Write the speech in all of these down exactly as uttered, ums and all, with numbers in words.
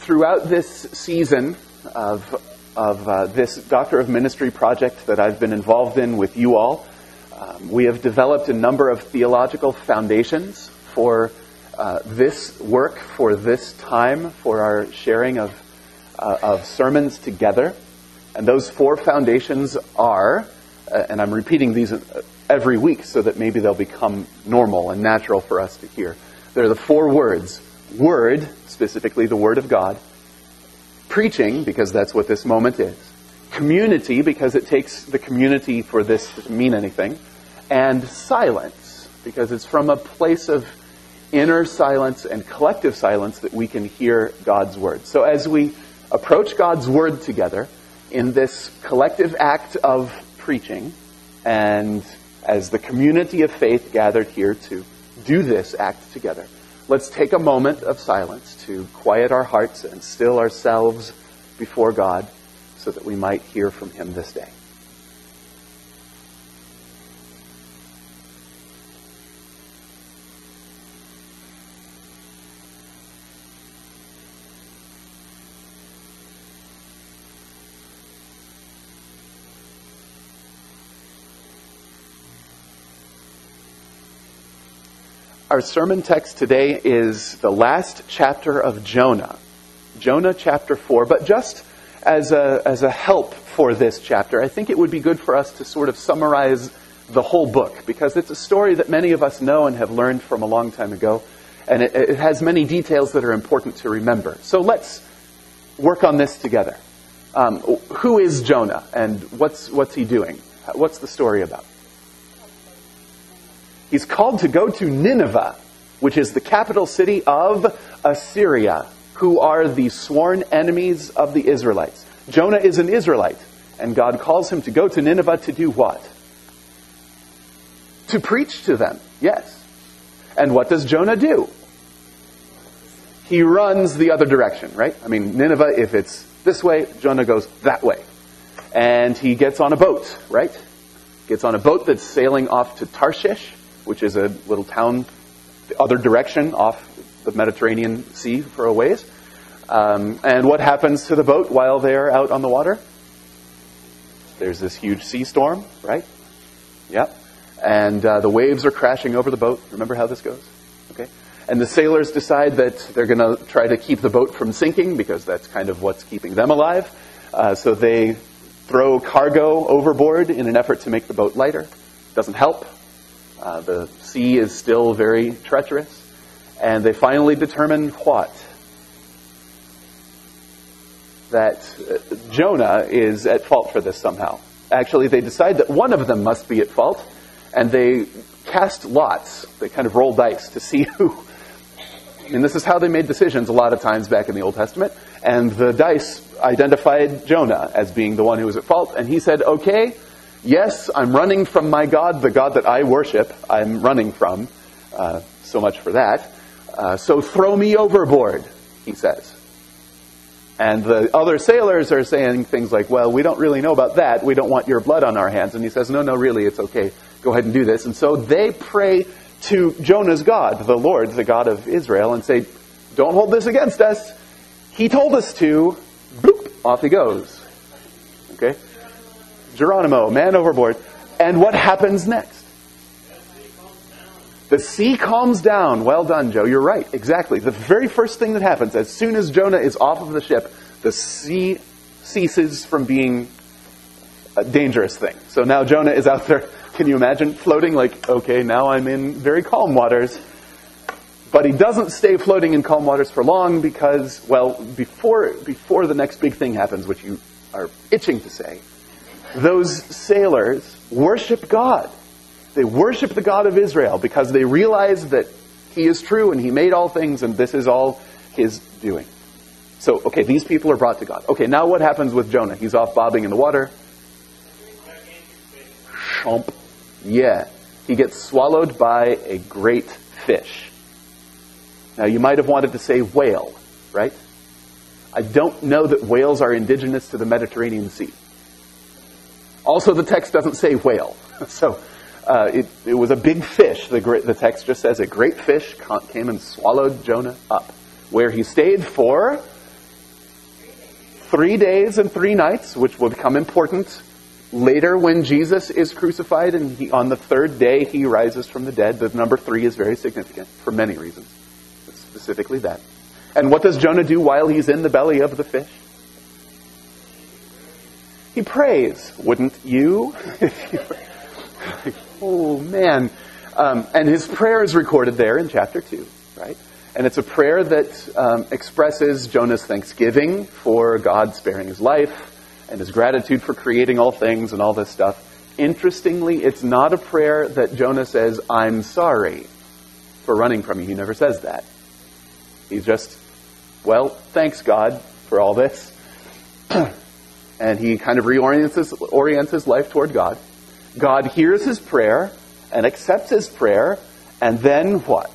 throughout this season of, of uh, this Doctor of Ministry project that I've been involved in with you all, um, we have developed a number of theological foundations for uh, this work, for this time, for our sharing of, uh, of sermons together. And those four foundations are, uh, and I'm repeating these every week so that maybe they'll become normal and natural for us to hear. They're the four words. Word, specifically the Word of God. Preaching, because that's what this moment is. Community, because it takes the community for this to mean anything. And silence, because it's from a place of inner silence and collective silence that we can hear God's Word. So as we approach God's Word together in this collective act of preaching, and as the community of faith gathered here to do this act together, let's take a moment of silence to quiet our hearts and still ourselves before God so that we might hear from Him this day. Our sermon text today is the last chapter of Jonah. Jonah chapter four. But just as a, as a help for this chapter, I think it would be good for us to sort of summarize the whole book, because it's a story that many of us know and have learned from a long time ago, and it, it has many details that are important to remember. So let's work on this together. Um, who is Jonah, and what's what's he doing? What's the story about? He's called to go to Nineveh, which is the capital city of Assyria, who are the sworn enemies of the Israelites. Jonah is an Israelite, and God calls him to go to Nineveh to do what? To preach to them, yes. And what does Jonah do? He runs the other direction, right? I mean, Nineveh, if it's this way, Jonah goes that way. And he gets on a boat, right? Gets on a boat that's sailing off to Tarshish, which is a little town the other direction off the Mediterranean Sea for a ways. Um, and what happens to the boat while they're out on the water? There's this huge sea storm, right? Yep. And uh, the waves are crashing over the boat. Remember how this goes? Okay. And the sailors decide that they're going to try to keep the boat from sinking, because that's kind of what's keeping them alive. Uh, so they throw cargo overboard in an effort to make the boat lighter. Doesn't help. Uh, the sea is still very treacherous. And they finally determine what? That uh, Jonah is at fault for this somehow. Actually, they decide that one of them must be at fault. And they cast lots. They kind of roll dice to see who. And this is how they made decisions a lot of times back in the Old Testament. And the dice identified Jonah as being the one who was at fault. And he said, okay, yes, I'm running from my God, the God that I worship. I'm running from. Uh, so much for that. Uh, so throw me overboard, he says. And the other sailors are saying things like, well, we don't really know about that. We don't want your blood on our hands. And he says, no, no, really, it's okay. Go ahead and do this. And so they pray to Jonah's God, the Lord, the God of Israel, and say, don't hold this against us. He told us to. Bloop, off he goes. Okay? Geronimo, man overboard. And what happens next? The sea calms down. Well done, Joe. You're right. Exactly. The very first thing that happens, as soon as Jonah is off of the ship, the sea ceases from being a dangerous thing. So now Jonah is out there. Can you imagine floating like, okay, now I'm in very calm waters. But he doesn't stay floating in calm waters for long because, well, before before the next big thing happens, which you are itching to say, those sailors worship God. They worship the God of Israel because they realize that He is true and He made all things and this is all His doing. So, okay, these people are brought to God. Okay, now what happens with Jonah? He's off bobbing in the water. Chomp. Yeah. He gets swallowed by a great fish. Now, you might have wanted to say whale, right? I don't know that whales are indigenous to the Mediterranean Sea. Also, the text doesn't say whale. So, uh, it, it was a big fish. The, the text just says a great fish came and swallowed Jonah up, where he stayed for three days and three nights, which will become important later when Jesus is crucified, and he, on the third day he rises from the dead. The number three is very significant for many reasons, but specifically that. And what does Jonah do while he's in the belly of the fish? He prays. Wouldn't you? Oh, man. Um, and his prayer is recorded there in chapter two, right? And it's a prayer that um, expresses Jonah's thanksgiving for God sparing his life and his gratitude for creating all things and all this stuff. Interestingly, it's not a prayer that Jonah says, I'm sorry for running from you. He never says that. He's just, well, thanks God for all this. And he kind of reorients his, orients his life toward God. God hears his prayer and accepts his prayer, and then what?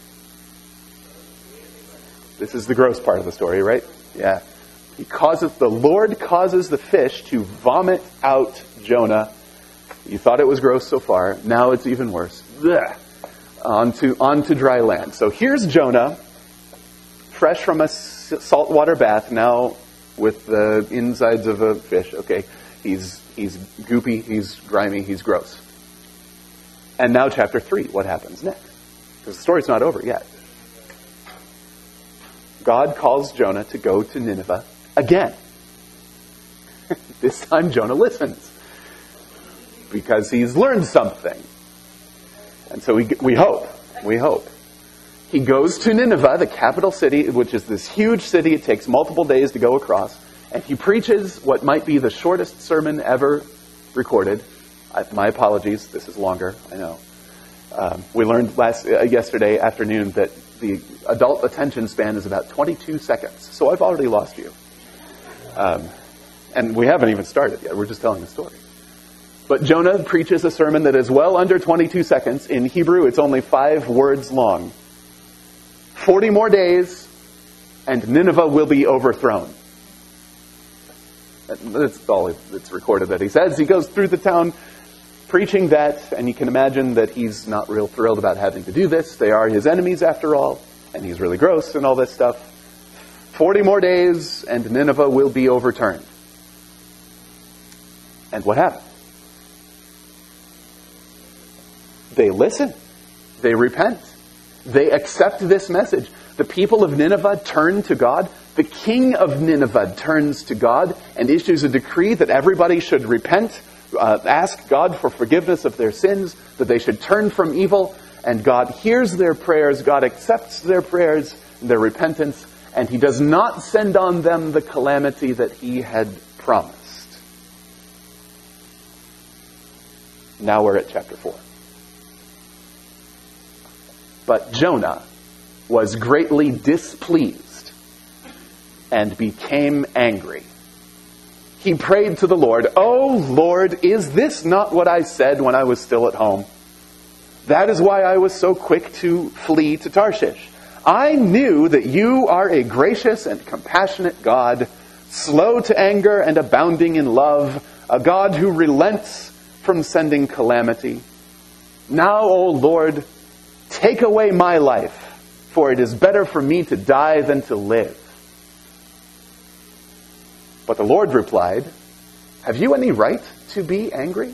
This is the gross part of the story, right? Yeah. He causes, the Lord causes the fish to vomit out Jonah. You thought it was gross so far. Now it's even worse. Blech. Onto, onto dry land. So here's Jonah, fresh from a saltwater bath, now with the insides of a fish. Okay, he's he's goopy, he's grimy, he's gross. And now chapter three, what happens next? Because the story's not over yet. God calls Jonah to go to Nineveh again. This time Jonah listens, because he's learned something. And so we, we hope, we hope. He goes to Nineveh, the capital city, which is this huge city. It takes multiple days to go across. And he preaches what might be the shortest sermon ever recorded. I, my apologies, this is longer, I know. Um, we learned last uh, yesterday afternoon that the adult attention span is about twenty-two seconds. So I've already lost you. Um, and we haven't even started yet. We're just telling the story. But Jonah preaches a sermon that is well under twenty-two seconds. In Hebrew, it's only five words long. Forty more days, and Nineveh will be overthrown. That's all it's recorded that he says. He goes through the town preaching that, and you can imagine that he's not real thrilled about having to do this. They are his enemies after all, and he's really gross and all this stuff. Forty more days, and Nineveh will be overturned. And what happened? They listen. They repent. They accept this message. The people of Nineveh turn to God. The king of Nineveh turns to God and issues a decree that everybody should repent, uh, ask God for forgiveness of their sins, that they should turn from evil. And God hears their prayers. God accepts their prayers, their repentance, and he does not send on them the calamity that he had promised. Now we're at chapter four. But Jonah was greatly displeased and became angry. He prayed to the Lord, "O Lord, is this not what I said when I was still at home? That is why I was so quick to flee to Tarshish. I knew that you are a gracious and compassionate God, slow to anger and abounding in love, a God who relents from sending calamity. Now, O Lord, take away my life, for it is better for me to die than to live." But the Lord replied, "Have you any right to be angry?"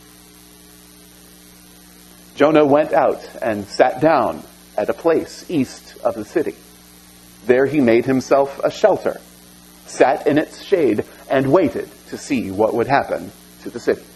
Jonah went out and sat down at a place east of the city. There he made himself a shelter, sat in its shade, and waited to see what would happen to the city.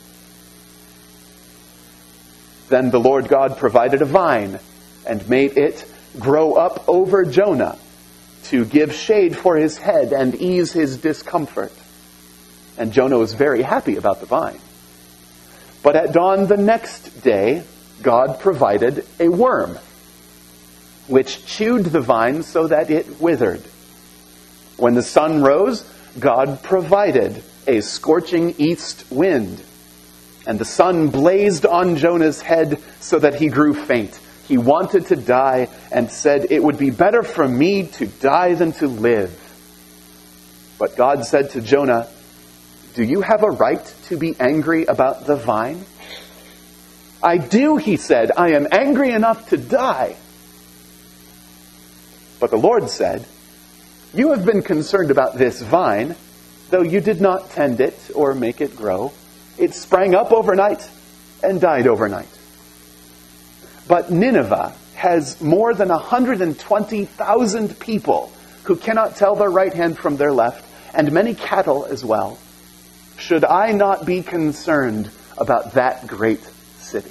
Then the Lord God provided a vine and made it grow up over Jonah to give shade for his head and ease his discomfort. And Jonah was very happy about the vine. But at dawn the next day, God provided a worm, which chewed the vine so that it withered. When the sun rose, God provided a scorching east wind, and the sun blazed on Jonah's head so that he grew faint. He wanted to die and said, "It would be better for me to die than to live." But God said to Jonah, "Do you have a right to be angry about the vine?" "I do," he said. "I am angry enough to die." But the Lord said, "You have been concerned about this vine, though you did not tend it or make it grow. It sprang up overnight and died overnight. But Nineveh has more than one hundred twenty thousand people who cannot tell their right hand from their left, and many cattle as well. Should I not be concerned about that great city?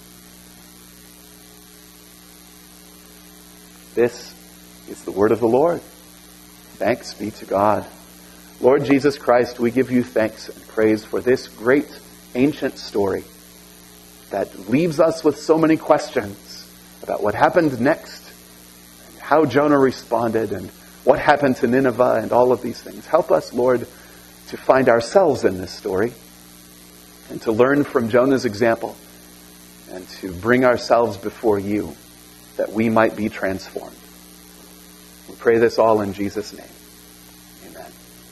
This is the word of the Lord. Thanks be to God. Lord Jesus Christ, we give you thanks and praise for this great ancient story that leaves us with so many questions about what happened next, and how Jonah responded, and what happened to Nineveh, and all of these things. Help us, Lord, to find ourselves in this story and to learn from Jonah's example and to bring ourselves before you that we might be transformed. We pray this all in Jesus' name. Amen.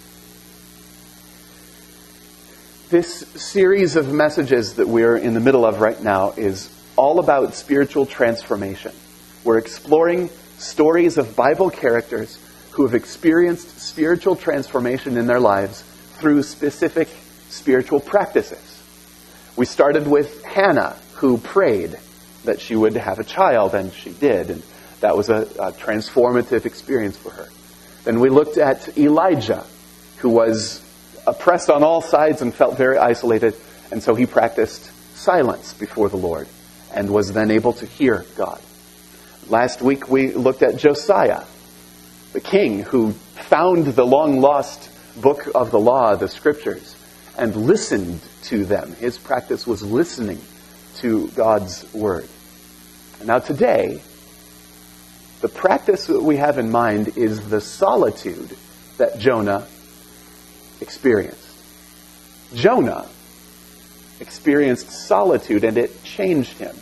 This series of messages that we're in the middle of right now is all about spiritual transformation. We're exploring stories of Bible characters who have experienced spiritual transformation in their lives through specific spiritual practices. We started with Hannah, who prayed that she would have a child, and she did, and that was a, a transformative experience for her. Then we looked at Elijah, who was oppressed on all sides and felt very isolated, and so he practiced silence before the Lord and was then able to hear God. Last week we looked at Josiah, the king who found the long-lost book of the law, the scriptures, and listened to them. His practice was listening to God's word. And now today, the practice that we have in mind is the solitude that Jonah experienced. Jonah experienced solitude, and it changed him.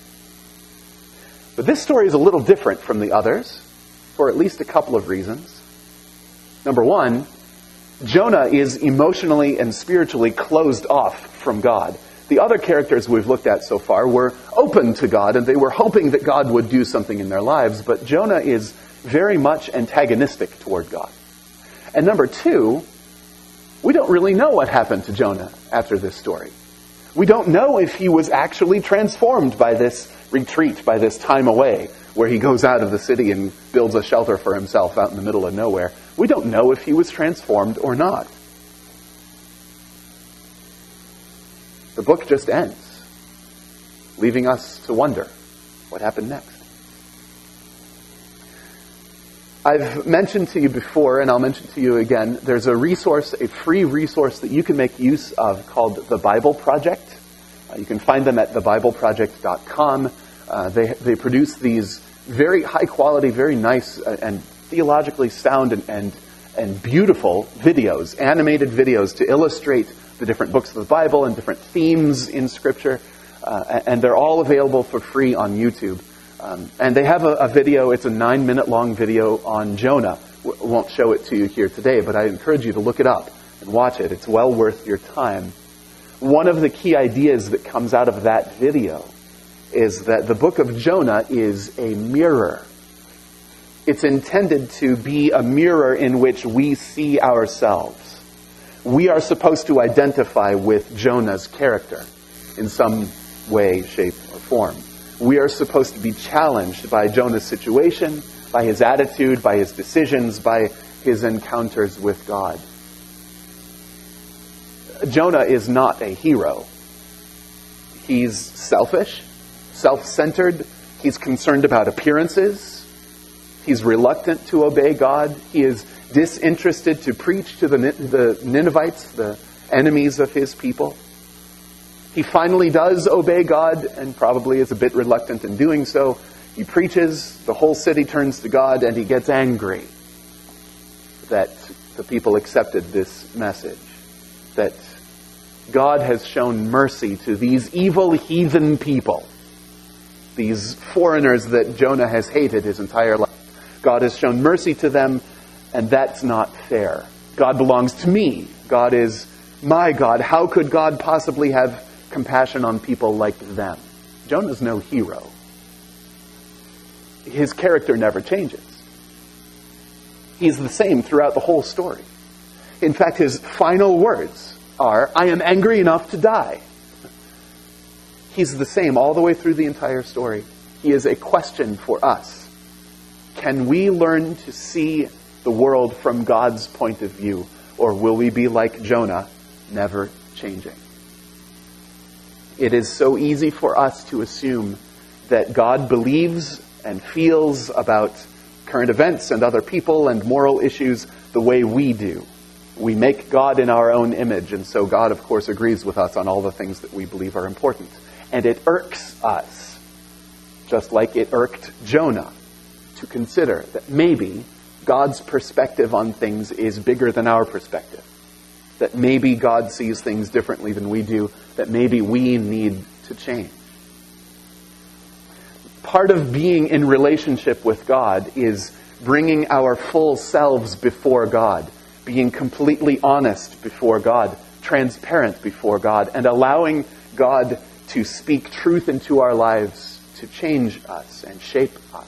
But this story is a little different from the others for at least a couple of reasons. Number one, Jonah is emotionally and spiritually closed off from God. The other characters we've looked at so far were open to God, and they were hoping that God would do something in their lives, but Jonah is very much antagonistic toward God. And number two, we don't really know what happened to Jonah after this story. We don't know if he was actually transformed by this retreat, by this time away, where he goes out of the city and builds a shelter for himself out in the middle of nowhere. We don't know if he was transformed or not. The book just ends, leaving us to wonder what happened next. I've mentioned to you before, and I'll mention to you again, there's a resource, a free resource that you can make use of called The Bible Project. Uh, you can find them at the bible project dot com. Uh, they, they produce these very high quality, very nice, uh, and theologically sound and, and, and beautiful videos, animated videos to illustrate the different books of the Bible and different themes in Scripture. Uh, and they're all available for free on YouTube. Um, and they have a, a video, it's a nine minute long video on Jonah. W- won't show it to you here today, but I encourage you to look it up and watch it. It's well worth your time. One of the key ideas that comes out of that video is that the book of Jonah is a mirror. It's intended to be a mirror in which we see ourselves. We are supposed to identify with Jonah's character in some way, shape, or form. We are supposed to be challenged by Jonah's situation, by his attitude, by his decisions, by his encounters with God. Jonah is not a hero. He's selfish, self-centered. He's concerned about appearances. He's reluctant to obey God. He is disinterested to preach to the, the Ninevites, the enemies of his people. He finally does obey God and probably is a bit reluctant in doing so. He preaches, the whole city turns to God, and he gets angry that the people accepted this message. That God has shown mercy to these evil heathen people. These foreigners that Jonah has hated his entire life. God has shown mercy to them, and that's not fair. God belongs to me. God is my God. How could God possibly have compassion on people like them? Jonah's no hero. His character never changes. He's the same throughout the whole story. In fact, his final words are, "I am angry enough to die." He's the same all the way through the entire story. He is a question for us. Can we learn to see the world from God's point of view, or will we be like Jonah, never changing? It is so easy for us to assume that God believes and feels about current events and other people and moral issues the way we do. We make God in our own image, and so God, of course, agrees with us on all the things that we believe are important. And it irks us, just like it irked Jonah, to consider that maybe God's perspective on things is bigger than our perspective. That maybe God sees things differently than we do. That maybe we need to change. Part of being in relationship with God is bringing our full selves before God, being completely honest before God, transparent before God, and allowing God to speak truth into our lives, to change us and shape us.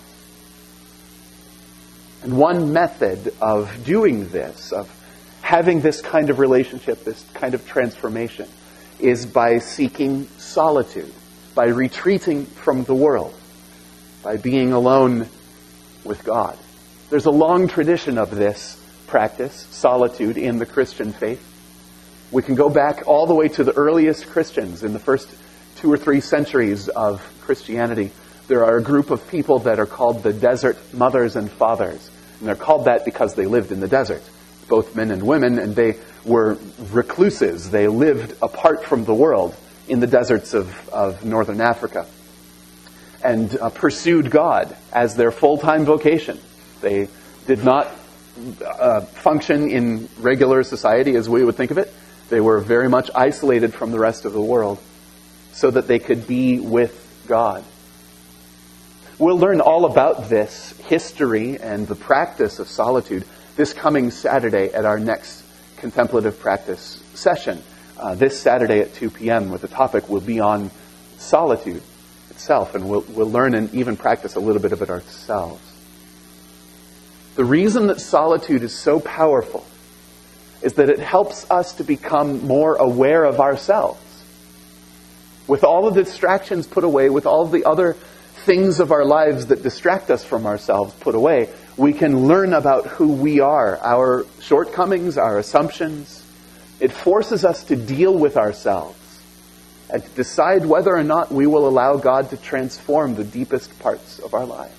And one method of doing this, of having this kind of relationship, this kind of transformation, is by seeking solitude, by retreating from the world, by being alone with God. There's a long tradition of this practice, solitude, in the Christian faith. We can go back all the way to the earliest Christians in the first two or three centuries of Christianity. There are a group of people that are called the desert mothers and fathers. And they're called that because they lived in the desert, both men and women, and they were recluses. They lived apart from the world in the deserts of, of northern Africa and uh, pursued God as their full-time vocation. They did not uh, function in regular society as we would think of it. They were very much isolated from the rest of the world so that they could be with God. We'll learn all about this history and the practice of solitude this coming Saturday at our next contemplative practice session. Uh, this Saturday at two p.m. with the topic will be on solitude itself, and we'll, we'll learn and even practice a little bit of it ourselves. The reason that solitude is so powerful is that it helps us to become more aware of ourselves. With all of the distractions put away, with all of the other things of our lives that distract us from ourselves put away, we can learn about who we are, our shortcomings, our assumptions. It forces us to deal with ourselves and to decide whether or not we will allow God to transform the deepest parts of our lives.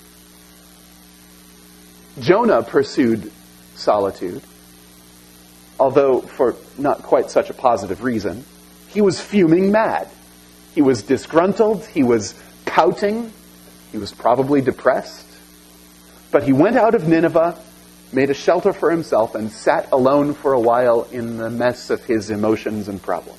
Jonah pursued solitude, although for not quite such a positive reason. He was fuming mad. He was disgruntled. He was pouting. He was probably depressed. But he went out of Nineveh, made a shelter for himself, and sat alone for a while in the mess of his emotions and problems.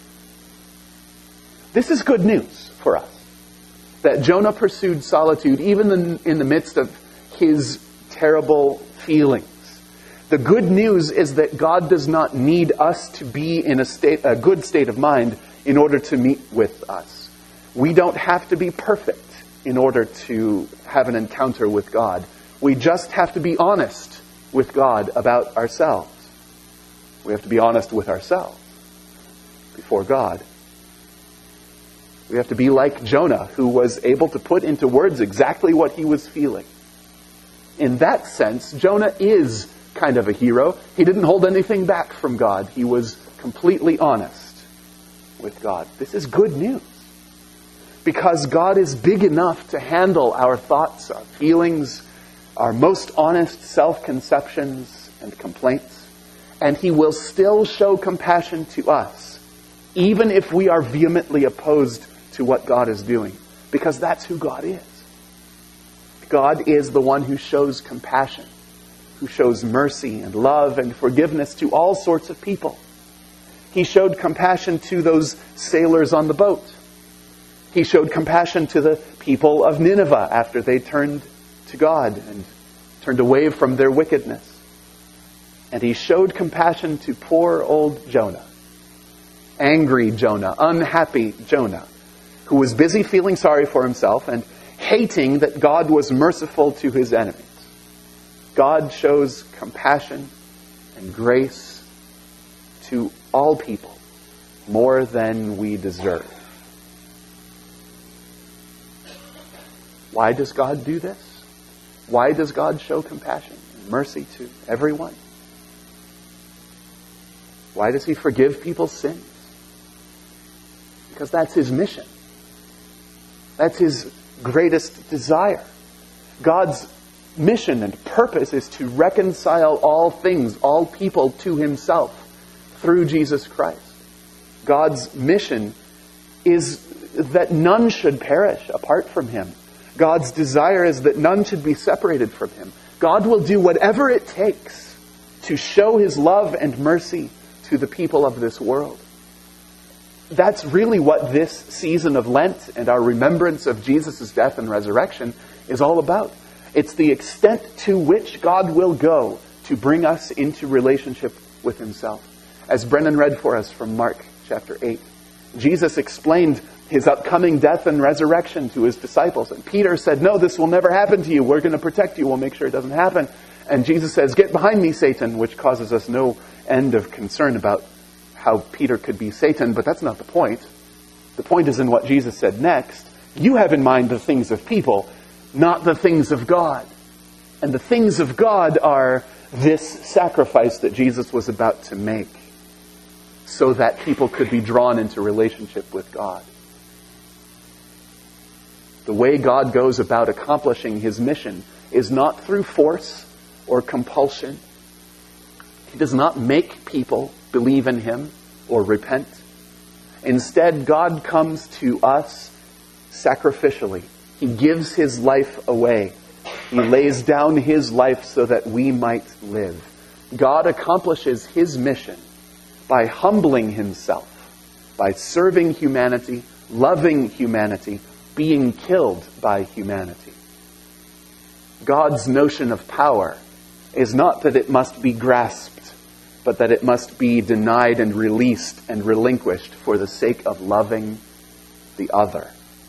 This is good news for us, that Jonah pursued solitude even in, in the midst of his terrible feelings. The good news is that God does not need us to be in a state, a good state of mind in order to meet with us. We don't have to be perfect in order to have an encounter with God. We just have to be honest with God about ourselves. We have to be honest with ourselves before God. We have to be like Jonah, who was able to put into words exactly what he was feeling. In that sense, Jonah is kind of a hero. He didn't hold anything back from God. He was completely honest with God. This is good news, because God is big enough to handle our thoughts, our feelings, our most honest self-conceptions and complaints, and He will still show compassion to us, even if we are vehemently opposed to what God is doing, because that's who God is. God is the one who shows compassion, who shows mercy and love and forgiveness to all sorts of people. He showed compassion to those sailors on the boat. He showed compassion to the people of Nineveh after they turned to God and turned away from their wickedness. And He showed compassion to poor old Jonah, angry Jonah, unhappy Jonah, who was busy feeling sorry for himself and hating that God was merciful to his enemies. God shows compassion and grace to all people more than we deserve. Why does God do this? Why does God show compassion and mercy to everyone? Why does he forgive people's sins? Because that's his mission. That's his greatest desire. God's mission and purpose is to reconcile all things, all people to himself through Jesus Christ. God's mission is that none should perish apart from him. God's desire is that none should be separated from him. God will do whatever it takes to show his love and mercy to the people of this world. That's really what this season of Lent and our remembrance of Jesus' death and resurrection is all about. It's the extent to which God will go to bring us into relationship with himself. As Brennan read for us from Mark chapter eight, Jesus explained his upcoming death and resurrection to his disciples. And Peter said, no, this will never happen to you. We're going to protect you. We'll make sure it doesn't happen. And Jesus says, get behind me, Satan, which causes us no end of concern about how Peter could be Satan. But that's not the point. The point is in what Jesus said next. You have in mind the things of people, not the things of God. And the things of God are this sacrifice that Jesus was about to make so that people could be drawn into relationship with God. The way God goes about accomplishing his mission is not through force or compulsion. He does not make people believe in him or repent. Instead, God comes to us sacrificially. He gives his life away. He lays down his life so that we might live. God accomplishes his mission by humbling himself, by serving humanity, loving humanity, being killed by humanity. God's notion of power is not that it must be grasped, but that it must be denied and released and relinquished for the sake of loving the other.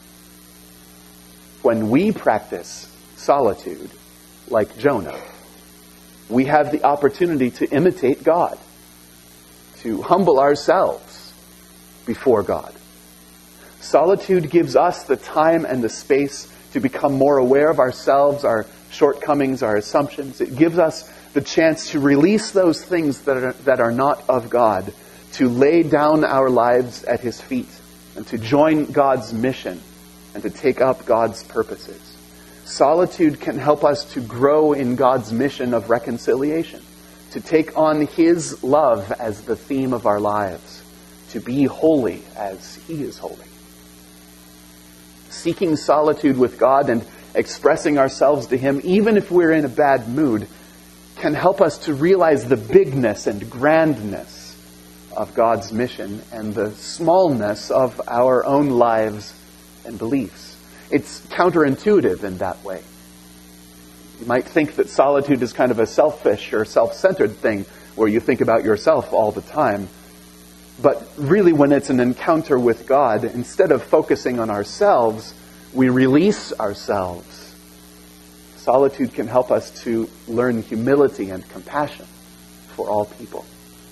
When we practice solitude, like Jonah, we have the opportunity to imitate God, to humble ourselves before God. Solitude gives us the time and the space to become more aware of ourselves, our shortcomings, our assumptions. It gives us the chance to release those things that are, that are not of God, to lay down our lives at his feet, and to join God's mission, and to take up God's purposes. Solitude can help us to grow in God's mission of reconciliation, to take on his love as the theme of our lives, to be holy as he is holy. Seeking solitude with God and expressing ourselves to him, even if we're in a bad mood, can help us to realize the bigness and grandness of God's mission and the smallness of our own lives and beliefs. It's counterintuitive in that way. You might think that solitude is kind of a selfish or self-centered thing where you think about yourself all the time. But really, when it's an encounter with God, instead of focusing on ourselves, we release ourselves. Solitude can help us to learn humility and compassion for all people.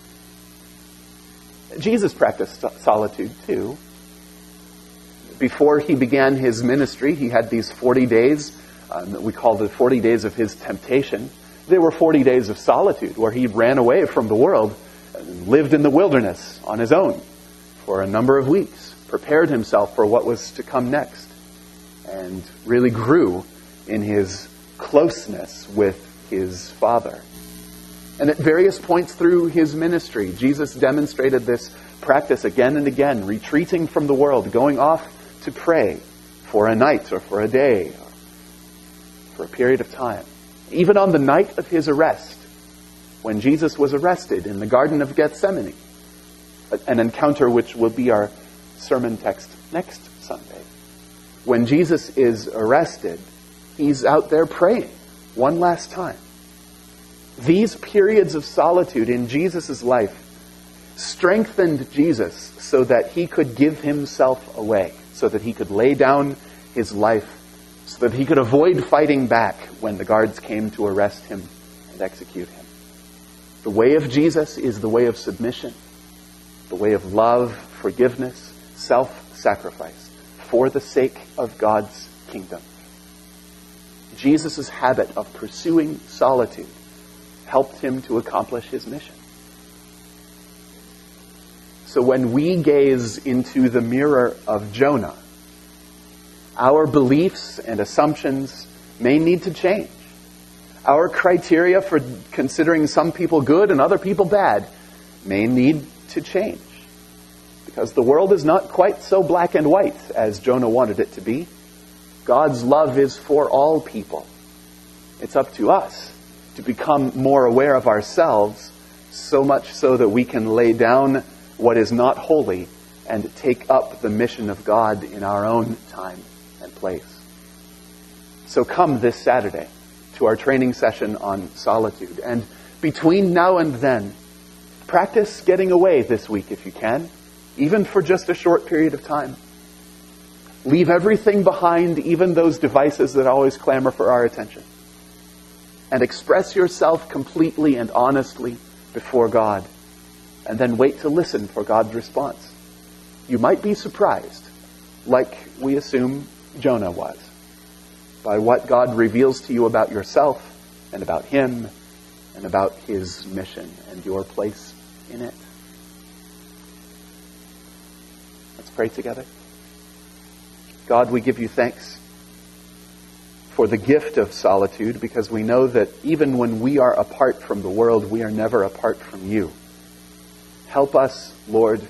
Jesus practiced solitude too. Before he began his ministry, he had these forty days um, that we call the forty days of his temptation. They were forty days of solitude where he ran away from the world and lived in the wilderness on his own for a number of weeks, prepared himself for what was to come next, and really grew in his closeness with his Father. And at various points through his ministry, Jesus demonstrated this practice again and again, retreating from the world, going off to pray for a night or for a day, or for a period of time. Even on the night of his arrest, when Jesus was arrested in the Garden of Gethsemane, an encounter which will be our sermon text next Sunday. When Jesus is arrested, he's out there praying one last time. These periods of solitude in Jesus' life strengthened Jesus so that he could give himself away, so that he could lay down his life, so that he could avoid fighting back when the guards came to arrest him and execute him. The way of Jesus is the way of submission, the way of love, forgiveness, self-sacrifice for the sake of God's kingdom. Jesus' habit of pursuing solitude helped him to accomplish his mission. So when we gaze into the mirror of Jonah, our beliefs and assumptions may need to change. Our criteria for considering some people good and other people bad may need to change. Because the world is not quite so black and white as Jonah wanted it to be. God's love is for all people. It's up to us to become more aware of ourselves, so much so that we can lay down what is not holy and take up the mission of God in our own time and place. So come this Saturday to our training session on solitude. And between now and then, practice getting away this week if you can, even for just a short period of time. Leave everything behind, even those devices that always clamor for our attention. And express yourself completely and honestly before God. And then wait to listen for God's response. You might be surprised, like we assume Jonah was, by what God reveals to you about yourself and about Him and about His mission and your place in it. Let's pray together. God, we give you thanks for the gift of solitude, because we know that even when we are apart from the world, we are never apart from you. Help us, Lord,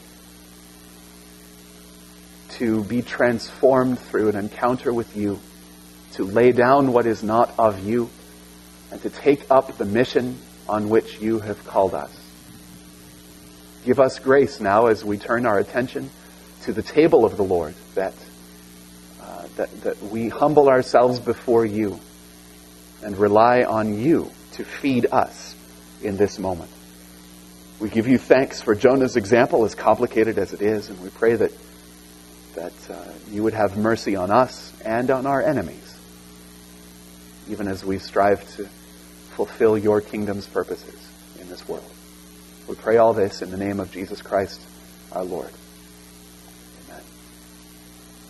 to be transformed through an encounter with you, to lay down what is not of you, and to take up the mission on which you have called us. Give us grace now as we turn our attention to the table of the Lord, that, uh, that, that we humble ourselves before you and rely on you to feed us in this moment. We give you thanks for Jonah's example, as complicated as it is, and we pray that, that uh, you would have mercy on us and on our enemies, even as we strive to fulfill your kingdom's purposes in this world. We pray all this in the name of Jesus Christ, our Lord.